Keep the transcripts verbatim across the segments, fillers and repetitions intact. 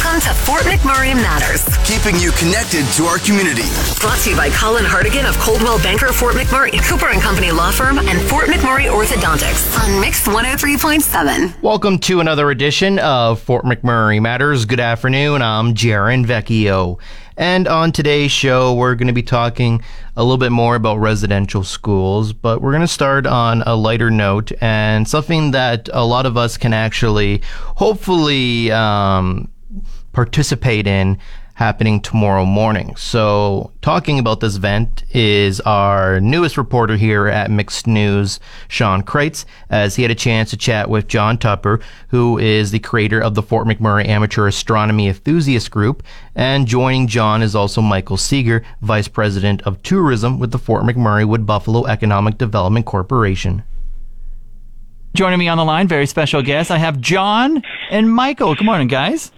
Welcome to Fort McMurray Matters. Keeping you connected to our community. Brought to you by Colin Hardigan of Coldwell Banker Fort McMurray, Cooper and Company Law Firm, and Fort McMurray Orthodontics on Mix one oh three point seven. Welcome to another edition of Fort McMurray Matters. Good afternoon. I'm Jaron Vecchio. And on today's show, we're going to be talking a little bit more about residential schools, but we're going to start on a lighter note and something that a lot of us can actually hopefully um, participate in happening tomorrow morning. So talking about this event is our newest reporter here at Mixed News, Sean Kreitz, as he had a chance to chat with John Tupper, who is the creator of the Fort McMurray Amateur Astronomy Enthusiast Group. And joining John is also Michael Seeger, Vice President of Tourism with the Fort McMurray Wood Buffalo Economic Development Corporation. Joining me on the line, very special guest, I have John and Michael. Good morning, guys.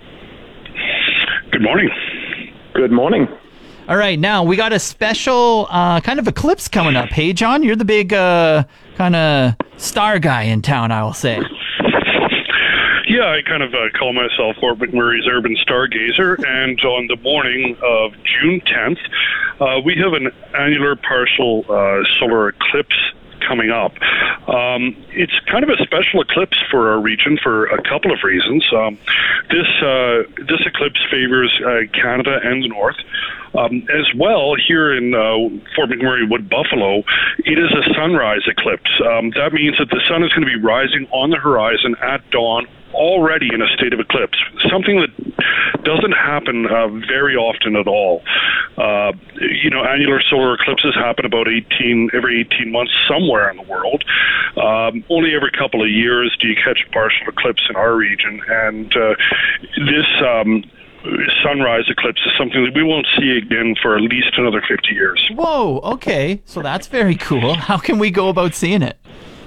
Good morning. Good morning. All right, now we got a special uh, kind of eclipse coming up. Hey, John, you're the big uh, kind of star guy in town, I will say. Yeah, I kind of uh, call myself Fort McMurray's urban stargazer, and on the morning of June tenth, uh, we have an annular partial uh, solar eclipse coming up. Um, it's kind of a special eclipse for our region for a couple of reasons. Um, this uh, this eclipse favors uh, Canada and the North. Um, as well, here in uh, Fort McMurray Wood Buffalo, it is a sunrise eclipse. Um, that means that the sun is going to be rising on the horizon at dawn, already in a state of eclipse, something that doesn't happen uh, very often at all. Uh, you know, annular solar eclipses happen about eighteen every eighteen months somewhere in the world. Um, only every couple of years do you catch a partial eclipse in our region, and uh, this um, sunrise eclipse is something that we won't see again for at least another fifty years. Whoa, okay, so that's very cool. How can we go about seeing it?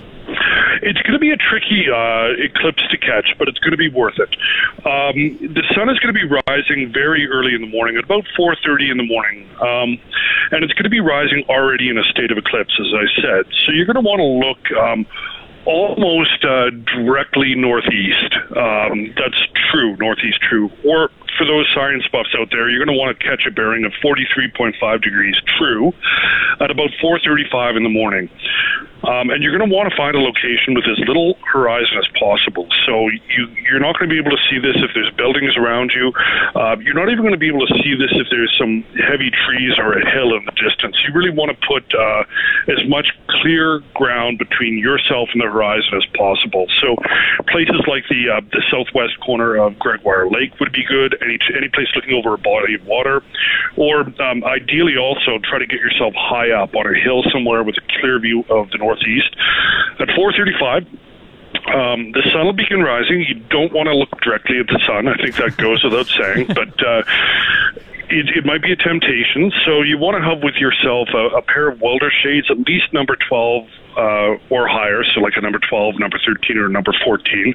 It's going to be a tricky uh, eclipse to catch, but it's going to be worth it. Um, the sun is going to be rising very early in the morning, at about four thirty in the morning, um, and it's going to be rising already in a state of eclipse, as I said. So you're going to want to look um, almost uh, directly northeast. Um, that's true, northeast true. Or for those science buffs out there, you're going to want to catch a bearing of forty-three point five degrees true at about four thirty-five in the morning. Um, and you're going to want to find a location with as little horizon as possible. So you, you're not going to be able to see this if there's buildings around you. Uh, you're not even going to be able to see this if there's some heavy trees or a hill in the distance. You really want to put uh, as much clear ground between yourself and the horizon as possible. So places like the uh, the southwest corner of Gregoire Lake would be good. Any any place looking over a body of water, or um, ideally also try to get yourself high up on a hill somewhere with a clear view of the northeast. At four thirty-five, um, the sun will begin rising. You don't want to look directly at the sun. I think that goes without saying, but uh, it, it might be a temptation. So you want to have with yourself a, a pair of welder shades, at least number twelve uh, or higher, so like a number twelve, number thirteen, or number fourteen.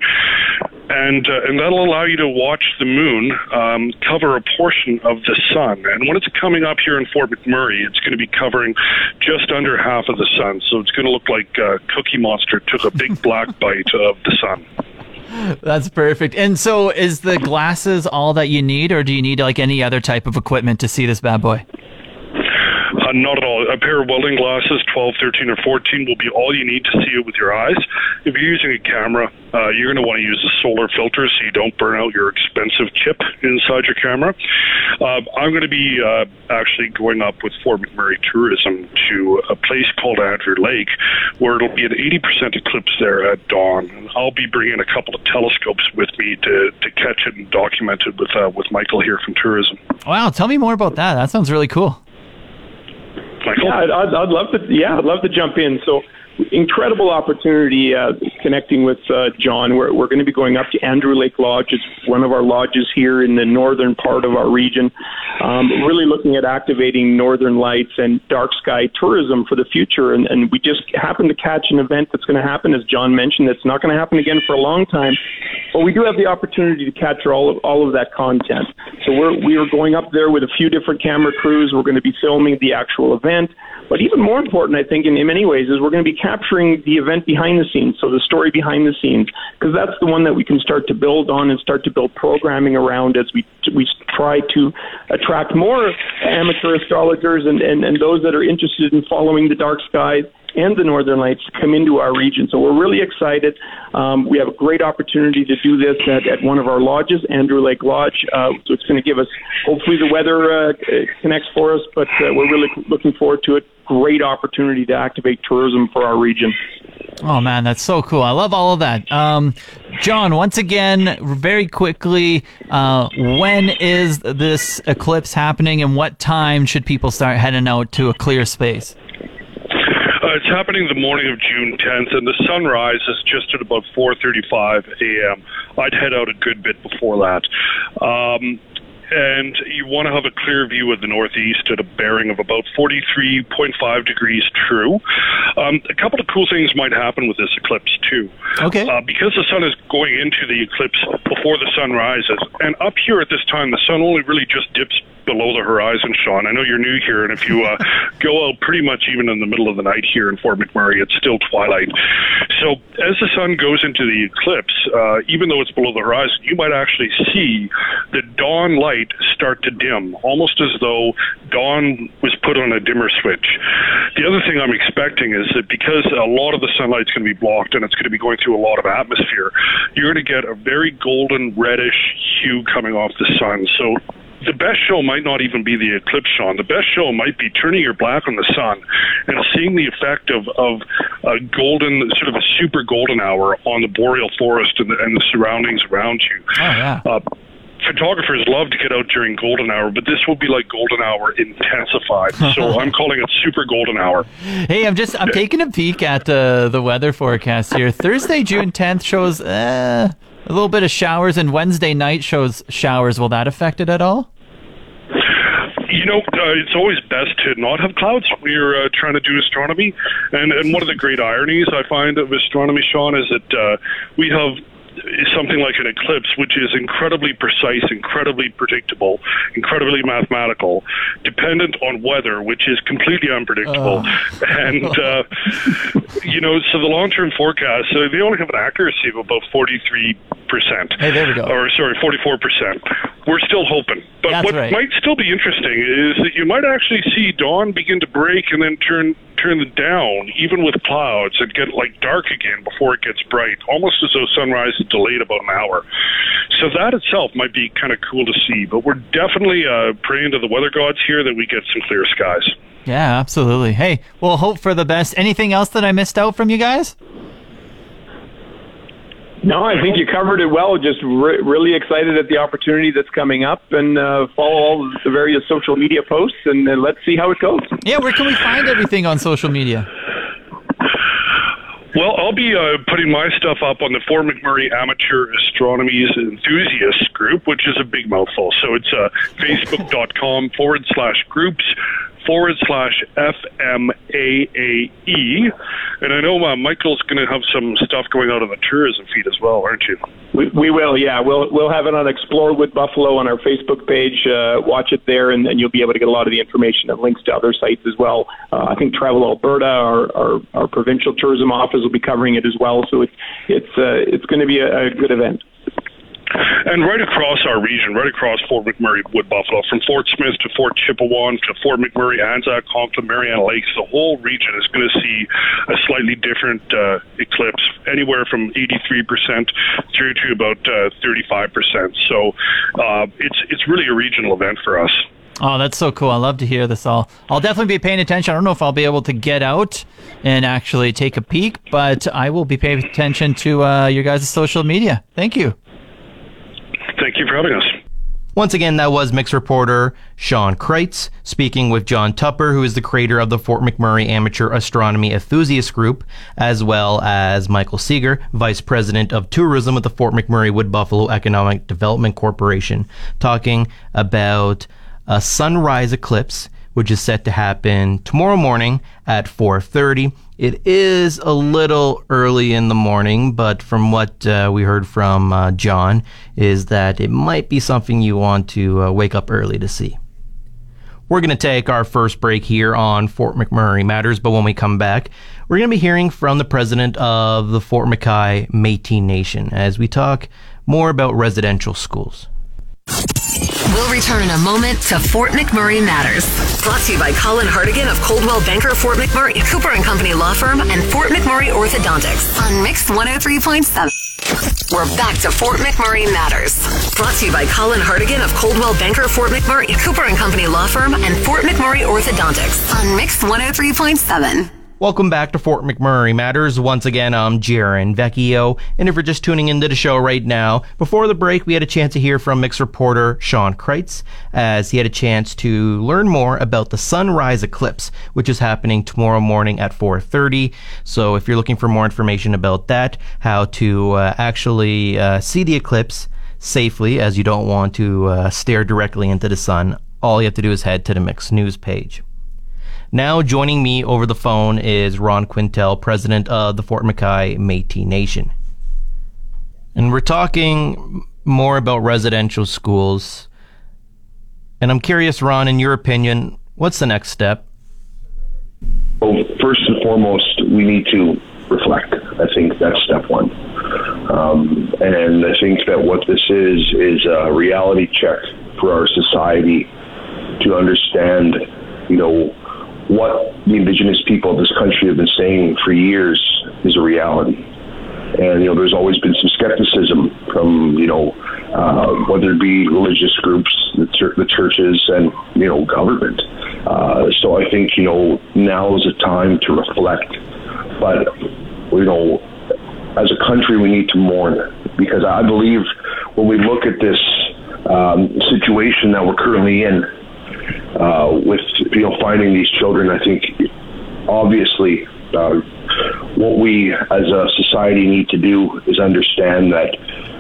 And uh, and that'll allow you to watch the moon um, cover a portion of the sun. And when it's coming up here in Fort McMurray, it's going to be covering just under half of the sun. So it's going to look like uh, Cookie Monster took a big black bite of the sun. That's perfect. And so is the glasses all that you need, or do you need like any other type of equipment to see this bad boy? Uh, not at all. A pair of welding glasses, twelve, thirteen, or fourteen, will be all you need to see it with your eyes. If you're using a camera, uh, you're going to want to use a solar filter so you don't burn out your expensive chip inside your camera. Uh, I'm going to be uh, actually going up with Fort McMurray Tourism to a place called Andrew Lake, where it'll be an eighty percent eclipse there at dawn. And I'll be bringing a couple of telescopes with me to, to catch it and document it with, uh, with Michael here from Tourism. Wow, tell me more about that. That sounds really cool. Michael? Yeah, I'd, I'd, I'd love to. Yeah, I'd love to jump in. So, incredible opportunity uh, connecting with uh, John. We're we're going to be going up to Andrew Lake Lodge. It's one of our lodges here in the northern part of our region. Um, really looking at activating northern lights and dark sky tourism for the future. And, and we just happened to catch an event that's going to happen, as John mentioned. That's not going to happen again for a long time. But we do have the opportunity to capture all of all of that content. So we're we are going up there with a few different camera crews. We're going to be filming the actual event. But even more important, I think, in, in many ways, is we're going to be capturing the event behind the scenes, so the story behind the scenes, because that's the one that we can start to build on and start to build programming around as we we try to attract more amateur astrologers and, and, and those that are interested in following the dark skies and the Northern Lights to come into our region. So we're really excited. Um, we have a great opportunity to do this at, at one of our lodges, Andrew Lake Lodge. Uh, so it's going to give us, hopefully the weather uh, connects for us, but uh, we're really looking forward to it. Great opportunity to activate tourism for our region. Oh, man, that's so cool. I love all of that. Um, John, once again, very quickly, uh, when is this eclipse happening and what time should people start heading out to a clear space? Uh, it's happening the morning of June tenth, and the sunrise is just at about four thirty-five a.m. I'd head out a good bit before that. Um, and you want to have a clear view of the northeast at a bearing of about forty-three point five degrees true. Um, a couple of cool things might happen with this eclipse, too. Okay. Uh, because the sun is going into the eclipse before the sun rises, and up here at this time, the sun only really just dips below the horizon, Sean. I know you're new here, and if you uh, go out pretty much even in the middle of the night here in Fort McMurray, it's still twilight. So as the sun goes into the eclipse, uh, even though it's below the horizon, you might actually see the dawn light start to dim, almost as though dawn was put on a dimmer switch. The other thing I'm expecting is that because a lot of the sunlight's going to be blocked and it's going to be going through a lot of atmosphere, you're going to get a very golden reddish hue coming off the sun. So the best show might not even be the eclipse, Sean. The best show might be turning your back on the sun and seeing the effect of, of a golden, sort of a super golden hour on the boreal forest and the, and the surroundings around you. Oh, yeah. Uh, Photographers love to get out during golden hour, but this will be like golden hour intensified. So I'm calling it super golden hour. Hey, I'm just I'm taking a peek at uh, the weather forecast here. Thursday, June tenth shows uh, a little bit of showers, and Wednesday night shows showers. Will that affect it at all? You know, uh, it's always best to not have clouds when you're uh, trying to do astronomy. And, and one of the great ironies I find of astronomy, Sean, is that uh, we have something like an eclipse, which is incredibly precise, incredibly predictable, incredibly mathematical, dependent on weather, which is completely unpredictable. Uh. And, uh, you know, so the long-term forecast, uh, they only have an accuracy of about forty-three percent. Hey, there we go. Or, sorry, forty-four percent. We're still hoping. But That's what right. might still be interesting is that you might actually see dawn begin to break and then turn turn it down, even with clouds, and get like dark again before it gets bright, almost as though sunrise is delayed about an hour. So that itself might be kind of cool to see, but we're definitely uh, praying to the weather gods here that we get some clear skies. Yeah, absolutely. Hey, we'll hope for the best. Anything else that I missed out from you guys? No, I think you covered it well. Just re- really excited at the opportunity that's coming up, and uh, follow all the various social media posts, and uh, let's see how it goes. Yeah, where can we find everything on social media? Well, I'll be uh, putting my stuff up on the Fort McMurray Amateur Astronomy Enthusiasts group, which is a big mouthful. So it's uh, facebook.com forward slash groups forward slash F M A A E. And I know uh, Michael's going to have some stuff going out on the tourism feed as well, aren't you? We, we will, yeah. We'll we'll have it on Explore with Buffalo on our Facebook page. Uh, watch it there, and, and you'll be able to get a lot of the information and links to other sites as well. Uh, I think Travel Alberta, our, our our provincial tourism office, will be covering it as well. So it's it's uh, it's going to be a, a good event. And right across our region, right across Fort McMurray, Wood Buffalo, from Fort Smith to Fort Chippewa to Fort McMurray, Anzac, Conklin, Mariana Lakes, the whole region is going to see a slightly different uh, eclipse, anywhere from eighty-three percent through to about uh, thirty-five percent. So uh, it's it's really a regional event for us. Oh, that's so cool. I love to hear this all. I'll definitely be paying attention. I don't know if I'll be able to get out and actually take a peek, but I will be paying attention to uh, your guys' social media. Thank you. Thank you for having us. Once again, that was Mix reporter Sean Kreitz speaking with John Tupper, who is the creator of the Fort McMurray Amateur Astronomy Enthusiast Group, as well as Michael Seeger, Vice President of Tourism with the Fort McMurray Wood Buffalo Economic Development Corporation, talking about a sunrise eclipse, which is set to happen tomorrow morning at four thirty. It is a little early in the morning, but from what uh, we heard from uh, John, is that it might be something you want to uh, wake up early to see. We're going to take our first break here on Fort McMurray Matters, but when we come back, we're going to be hearing from the president of the Fort McKay Métis Nation as we talk more about residential schools. We'll return in a moment to Fort McMurray Matters. Brought to you by Colin Hartigan of Coldwell Banker Fort McMurray, Cooper and Company Law Firm, and Fort McMurray Orthodontics on Mix one oh three point seven. We're back to Fort McMurray Matters. Brought to you by Colin Hartigan of Coldwell Banker Fort McMurray, Cooper and Company Law Firm, and Fort McMurray Orthodontics on Mix one oh three point seven. Welcome back to Fort McMurray Matters. Once again, I'm Jaron Vecchio, and if you're just tuning into the show right now, before the break, we had a chance to hear from Mix reporter Sean Kreitz, as he had a chance to learn more about the sunrise eclipse, which is happening tomorrow morning at four thirty. So if you're looking for more information about that, how to uh, actually uh, see the eclipse safely, as you don't want to uh, stare directly into the sun, all you have to do is head to the Mix News page. Now joining me over the phone is Ron Quintel, president of the Fort McKay Métis Nation. And we're talking more about residential schools. And I'm curious, Ron, in your opinion, what's the next step? Well, first and foremost, we need to reflect. I think that's step one. Um, and I think that what this is, is a reality check for our society to understand, you know, what the Indigenous people of this country have been saying for years is a reality. And, you know, there's always been some skepticism from, you know, uh, whether it be religious groups, the, ch- the churches, and, you know, government. Uh, so I think, you know, now is a time to reflect. But, you know, as a country, we need to mourn, because I believe when we look at this um, situation that we're currently in, Uh, with, you know, finding these children, I think obviously uh, what we as a society need to do is understand that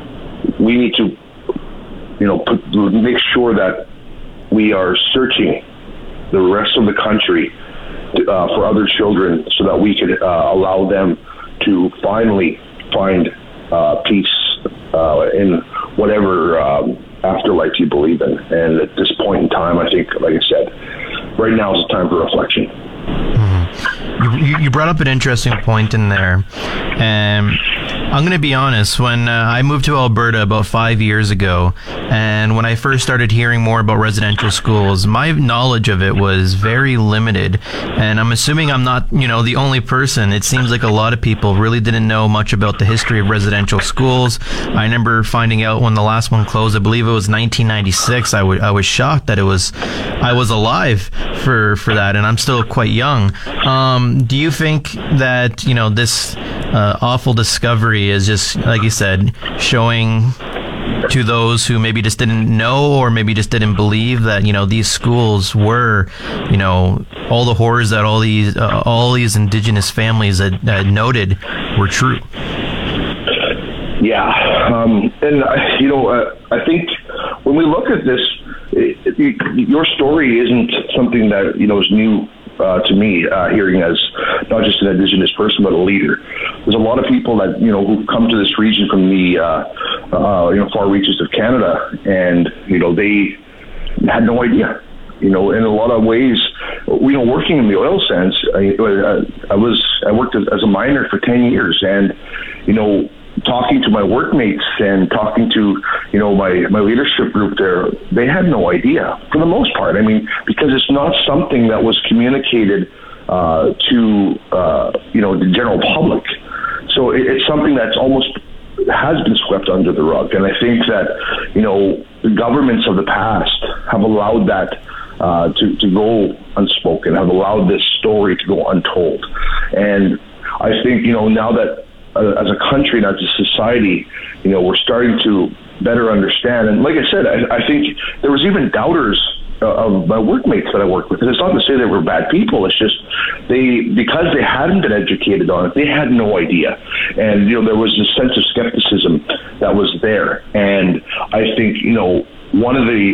we need to, you know, put, make sure that we are searching the rest of the country to, uh, for other children, so that we could uh, allow them to finally find uh, peace uh, in whatever um, afterlife you believe in. And at this point in time, I think, like I said, right now is a time for reflection. Mm-hmm. You, you brought up an interesting point in there. And I'm going to be honest, when uh, I moved to Alberta about five years ago, and when I first started hearing more about residential schools, my knowledge of it was very limited. And I'm assuming I'm not, you know, the only person. It seems like a lot of people really didn't know much about the history of residential schools. I remember finding out when the last one closed, I believe it was nineteen ninety-six. I, w- I was shocked that it was, I was alive for, for that, and I'm still quite young. Um, do you think that, you know, this uh, awful discovery is just, like you said, showing to those who maybe just didn't know, or maybe just didn't believe that, you know, these schools were, you know, all the horrors that all these uh, all these Indigenous families had, had noted were true? Yeah, um, and uh, you know, uh, I think when we look at this, it, it, your story isn't something that, you know, is new uh, to me. Uh, hearing as not just an Indigenous person, but a leader. There's a lot of people that, you know, who've come to this region from the uh, uh, you know, far reaches of Canada, and, you know, they had no idea. You know, in a lot of ways, you know, working in the oil sands, I, I was I worked as, as a miner for ten years, and, you know, talking to my workmates and talking to, you know, my, my leadership group there, they had no idea for the most part. I mean, because it's not something that was communicated uh, to, uh, you know, the general public. So it, it's something that's almost has been swept under the rug. And I think that, you know, the governments of the past have allowed that uh, to, to go unspoken, have allowed this story to go untold. And I think, you know, now that uh, as a country and as a society, you know, we're starting to better understand. And like I said, I, I think there was even doubters uh, of my workmates that I worked with. And it's not to say they were bad people. It's just they, because they hadn't been educated on it, they had no idea. And, you know, there was this sense of skepticism that was there. And I think, you know, one of the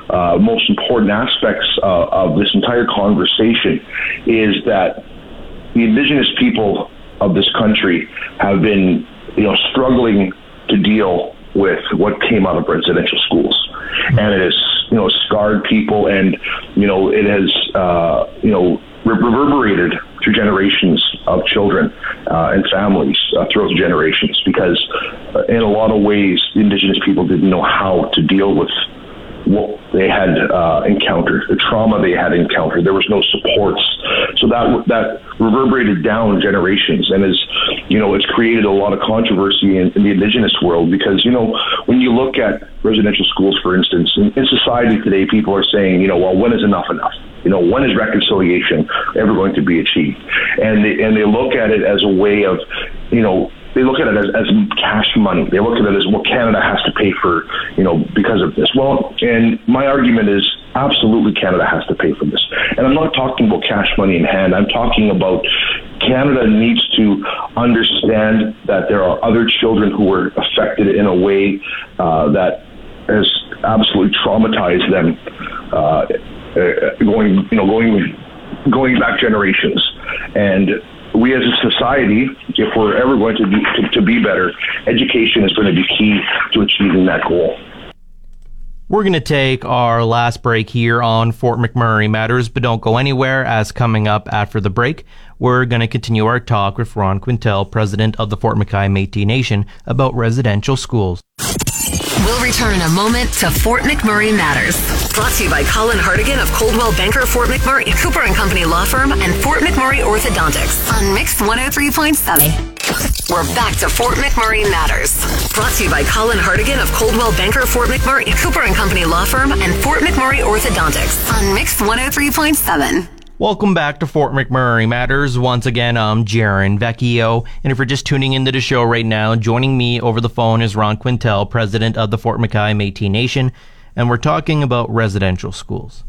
uh, most important aspects uh, of this entire conversation is that the Indigenous people of this country have been, you know, struggling to deal with what came out of residential schools, and it has, you know, scarred people, and you know, it has, uh, you know, reverberated through generations of children uh, and families uh, throughout the generations, because uh, in a lot of ways, the Indigenous people didn't know how to deal with what they had uh, encountered, the trauma they had encountered. There was no supports. So that that reverberated down generations, and is, you know, it's created a lot of controversy in, in the Indigenous world, because, you know, when you look at residential schools, for instance, in, in society today, people are saying, you know, well, when is enough enough? You know, when is reconciliation ever going to be achieved? And they, and they look at it as a way of, you know, they look at it as, as cash money. They look at it as, well, Canada has to pay for, you know, because of this. Well, and my argument is absolutely Canada has to pay for this. And I'm not talking about cash money in hand. I'm talking about Canada needs to understand that there are other children who were affected in a way uh, that has absolutely traumatized them, uh, going, you know, going, going back generations. And we as a society, if we're ever going to be, to, to be better, education is going to be key to achieving that goal. We're going to take our last break here on Fort McMurray Matters, but don't go anywhere, as coming up after the break, we're going to continue our talk with Ron Quintal, president of the Fort McKay Métis Nation, about residential schools. We'll return in a moment to Fort McMurray Matters. Brought to you by Colin Hartigan of Coldwell Banker Fort McMurray, Cooper and Company Law Firm, and Fort McMurray Orthodontics on Mix one oh three point seven. We're back to Fort McMurray Matters. Brought to you by Colin Hartigan of Coldwell Banker Fort McMurray, Cooper and Company Law Firm, and Fort McMurray Orthodontics on Mix one oh three point seven. Welcome back to Fort McMurray Matters. Once again, I'm Jaron Vecchio, and if you're just tuning into the show right now, joining me over the phone is Ron Quintal, president of the Fort McKay Métis Nation, and we're talking about residential schools.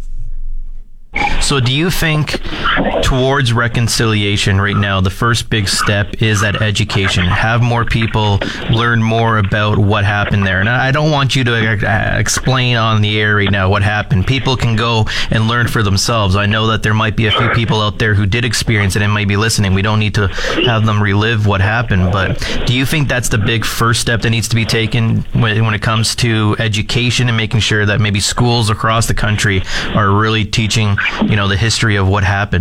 So do you think towards reconciliation right now, the first big step is that education, have more people learn more about what happened there? And I don't want you to explain on the air right now what happened. People can go and learn for themselves. I know that there might be a few people out there who did experience it and might be listening. We don't need to have them relive what happened. But do you think that's the big first step that needs to be taken when, when it comes to education and making sure that maybe schools across the country are really teaching, you know, the history of what happened?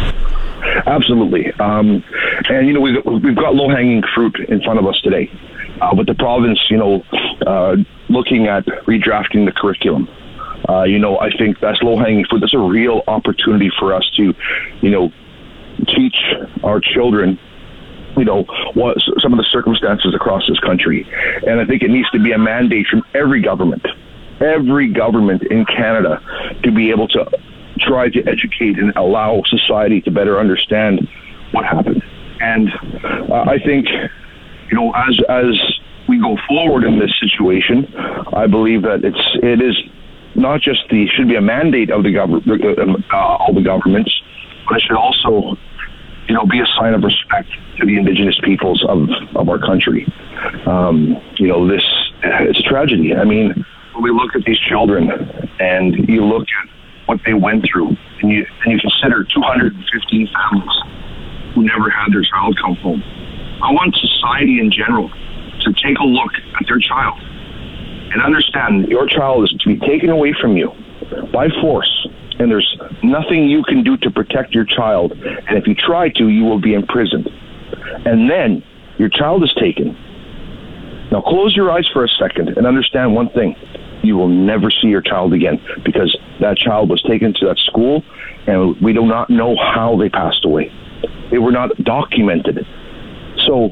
Absolutely. Um, and, you know, we've, we've got low-hanging fruit in front of us today. Uh, but the province, you know, uh, looking at redrafting the curriculum, uh, you know, I think that's low-hanging fruit. That's a real opportunity for us to, you know, teach our children, you know, what some of the circumstances across this country. And I think it needs to be a mandate from every government, every government in Canada, to be able to try to educate and allow society to better understand what happened. And uh, I think, you know, as as we go forward in this situation, I believe that it's it is not just the should be a mandate of the government, uh, all the governments, but it should also, you know, be a sign of respect to the Indigenous peoples of of our country. Um, you know, this it's a tragedy. I mean, when we look at these children and you look at what they went through, and you and you consider two hundred fifteen families who never had their child come home. I want society in general to take a look at their child and understand your child is to be taken away from you by force, and there's nothing you can do to protect your child, and if you try to, you will be imprisoned. And then your child is taken. Now close your eyes for a second and understand one thing. You will never see your child again, because that child was taken to that school and we do not know how they passed away. They were not documented. So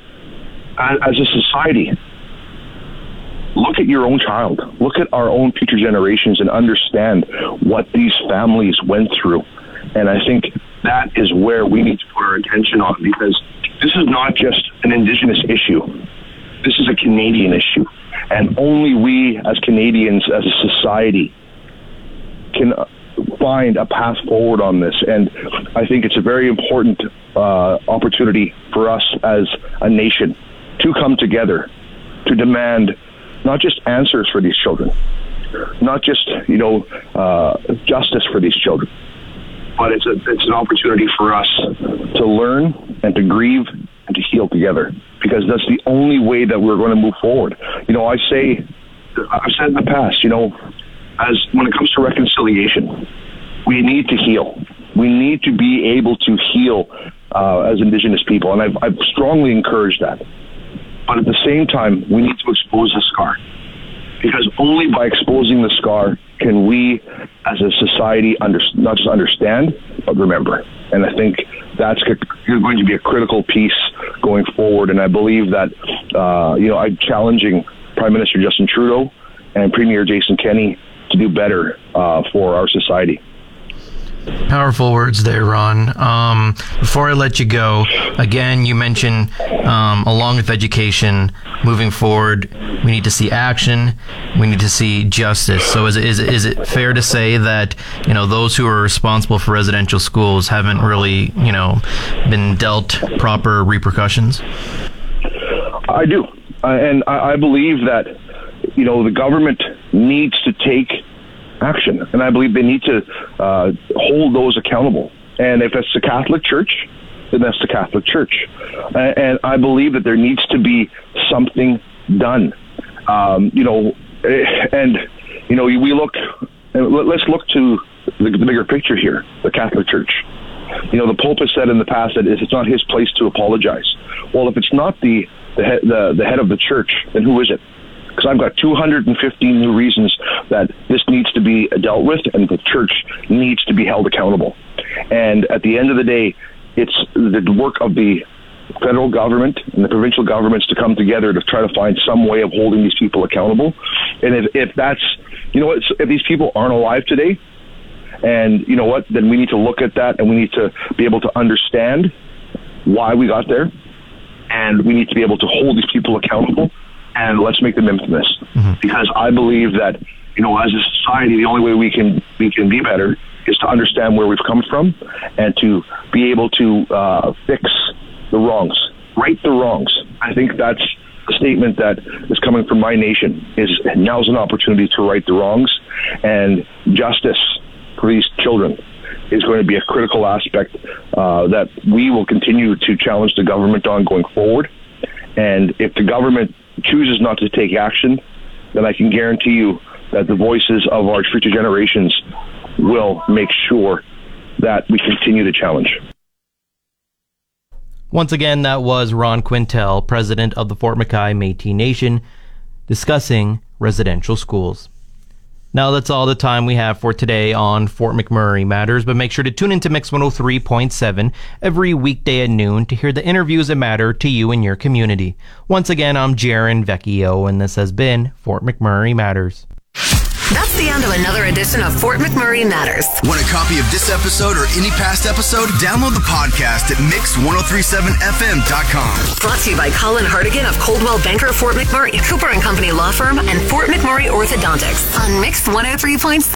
as a society, look at your own child. Look at our own future generations and understand what these families went through. And I think that is where we need to put our attention on, because this is not just an Indigenous issue. This is a Canadian issue. And only we as Canadians, as a society, can find a path forward on this. And I think it's a very important uh, opportunity for us as a nation to come together, to demand not just answers for these children, not just, you know, uh, justice for these children, but it's a, it's an opportunity for us to learn and to grieve and to heal together, because that's the only way that we're going to move forward. You know, I say, I've said in the past, you know, as when it comes to reconciliation, we need to heal. We need to be able to heal uh, as Indigenous people, and I've, I've strongly encouraged that. But at the same time, we need to expose the scar, because only by exposing the scar can we, as a society, under, not just understand, but remember. And I think that's going to be a critical piece going forward. And I believe that, uh, you know, I'm challenging Prime Minister Justin Trudeau and Premier Jason Kenney to do better uh, for our society. Powerful words there, Ron. Um, before I let you go, again, you mentioned, um, along with education, moving forward, we need to see action. We need to see justice. So is it, is it, is it fair to say that, you know, those who are responsible for residential schools haven't really, you know, been dealt proper repercussions? I do. Uh, and I, I believe that, you know, the government needs to take action, and I believe they need to uh, hold those accountable. And if it's the Catholic Church, then that's the Catholic Church. Uh, and I believe that there needs to be something done. Um, you know, and you know, we look. Let's look to the, the bigger picture here: the Catholic Church. You know, the Pope has said in the past that it's not his place to apologize. Well, if it's not the the head, the, the head of the church, then who is it? Because I've got two hundred fifteen new reasons that this needs to be dealt with, and the church needs to be held accountable. And at the end of the day, it's the work of the federal government and the provincial governments to come together to try to find some way of holding these people accountable. And if, if that's, you know what, if these people aren't alive today, and you know what, then we need to look at that, and we need to be able to understand why we got there, and we need to be able to hold these people accountable. And let's make them infamous, mm-hmm. because I believe that, you know, as a society, the only way we can we can be better is to understand where we've come from and to be able to uh, fix the wrongs, right the wrongs. I think that's a statement that is coming from my nation. Is now's an opportunity to right the wrongs, and justice for these children is going to be a critical aspect uh, that we will continue to challenge the government on going forward. And if the government chooses not to take action, then I can guarantee you that the voices of our future generations will make sure that we continue to challenge. Once again, that was Ron Quintel, president of the Fort McKay Métis Nation, discussing residential schools. Now that's all the time we have for today on Fort McMurray Matters, but make sure to tune into Mix one oh three point seven every weekday at noon to hear the interviews that matter to you and your community. Once again, I'm Jaron Vecchio, and this has been Fort McMurray Matters. That's the end of another edition of Fort McMurray Matters. Want a copy of this episode or any past episode? Download the podcast at mix ten thirty-seven f m dot com. Brought to you by Colin Hardigan of Coldwell Banker Fort McMurray, Cooper and Company Law Firm, and Fort McMurray Orthodontics on Mix one oh three point seven.